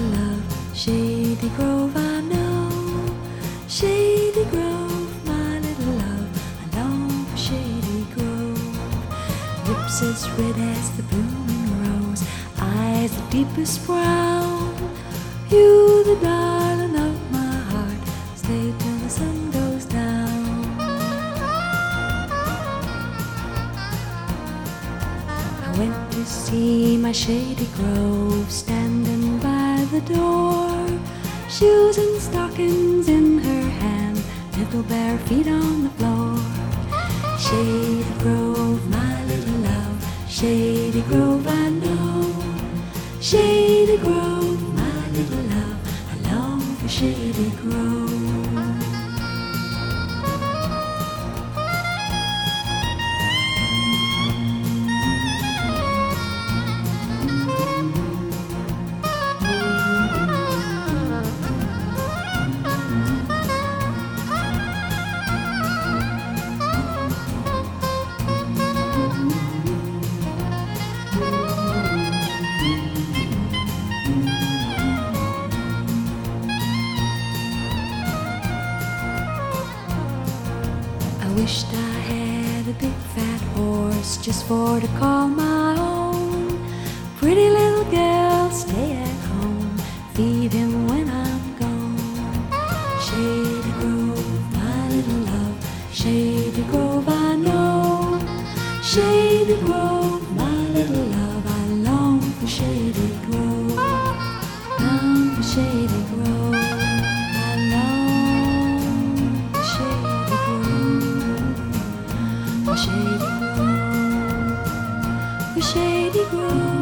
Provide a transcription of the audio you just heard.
little love, Shady Grove, I know. Shady Grove, my little love, I long for Shady Grove. Lips as red as the blooming rose, eyes the deepest brown. You, the darling of my heart, stay till the sun goes down. I went to see my Shady Grove standing by the door, shoes and stockings in her hand, little bare feet on the floor. Shady Grove, my little love, Shady Grove, I know. Shady Grove, my little love, I long for Shady Grove. I wished I had a big fat horse just for to call my own. Pretty little girl, stay at home, feed him when I'm gone. Shady Grove, my little love, Shady Grove, I know. Shady Grove, my little love, I long for Shady Grove. Long for Shady Grove, I long for Shady Grove. For Shady Grove, for Shady Grove.